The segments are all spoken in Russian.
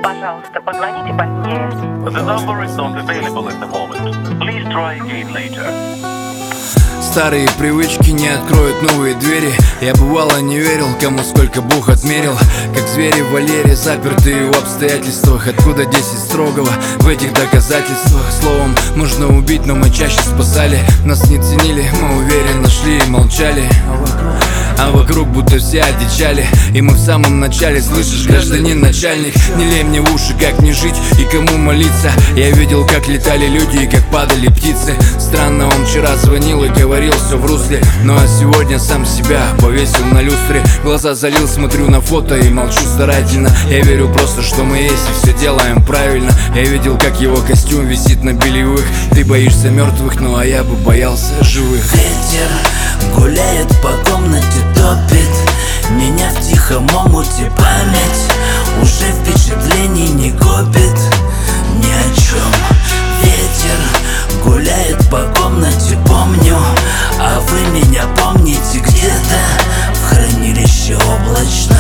Пожалуйста, позвоните позднее. The number is not available at the moment. Please try again later. Старые привычки не откроют новые двери. Я бывало не верил, кому сколько Бог отмерил. Как звери в вольере, запертые в обстоятельствах. Откуда 10 строгого в этих доказательствах? Словом, можно убить, но мы чаще спасали. Нас не ценили, мы уверенно шли и молчали. А вокруг будто все одичали. И мы в самом начале, слышишь, гражданин начальник, не лей мне в уши, как мне жить и кому молиться. Я видел, как летали люди и как падали птицы. Странно, он вчера звонил и говорил все в русле, ну а сегодня сам себя повесил на люстре. Глаза залил, смотрю на фото и молчу старательно. Я верю просто, что мы есть и все делаем правильно. Я видел, как его костюм висит на бельевых. Ты боишься мертвых, ну а я бы боялся живых. Ветер гуляет по комнате, топит меня в тихом омуте. Память уже впечатлений не копит ни о чем. Ветер гуляет по комнате, помню, а вы меня помните где-то в хранилище облачном.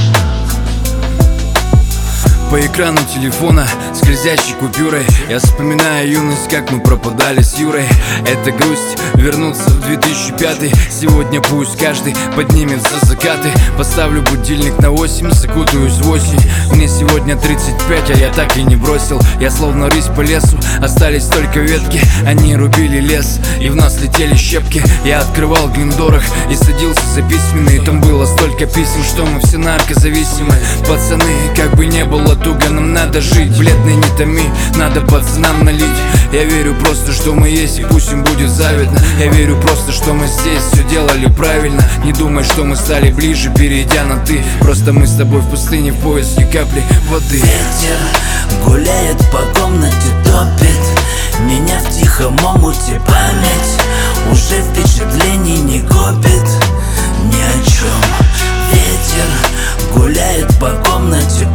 По экрану телефона скользящей купюрой я вспоминаю юность, как мы пропадали с Юрой. Это грусть вернуться в 2005. Сегодня пусть каждый поднимет за закаты. Поставлю будильник на 8, закутаюсь в осень. Мне сегодня 35, а я так и не бросил. Я словно рысь по лесу, остались только ветки. Они рубили лес, и в нас летели щепки. Я открывал Глендорах и садился за письменные. Там было столько писем, что мы все наркозависимы. Пацаны, как бы не было туго, нам надо жить. Бледный не томи, надо пацанам налить. Я верю просто, что мы есть, и пусть им будет завидно. Я верю просто, что мы здесь все делали правильно. Не думай, что мы стали ближе, перейдя на ты. Просто мы с тобой в пустыне в поиске капли воды. Ветер гуляет по комнате, топит меня в тихом омуте. Память уже впечатлений не копит ни о чем. Ветер гуляет по комнате,